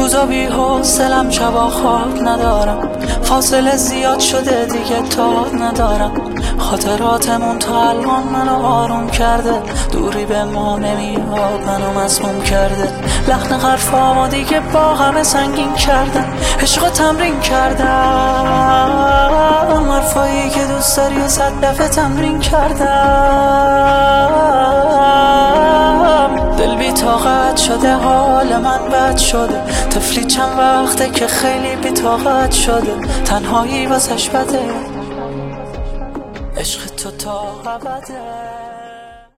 روزا بی حوصله‌ام شبا خواب ندارم، فاصله زیاد شده دیگه تاب ندارم. خاطراتمون تا الان منو آروم کرده، دوری به ما نمیاد منو مسموم کرده. لحن حرفامو دیگه با همه سنگین کردم، عشق تمرین کردم، حرفایی که دوست داری و 100 دفعه تمرین کردم. دل بی طاقت شده، حال من بد شده، طفلی چند وقته که خیلی بی طاقت شده. تنهایی واسش بده، عشق تو تا ابده.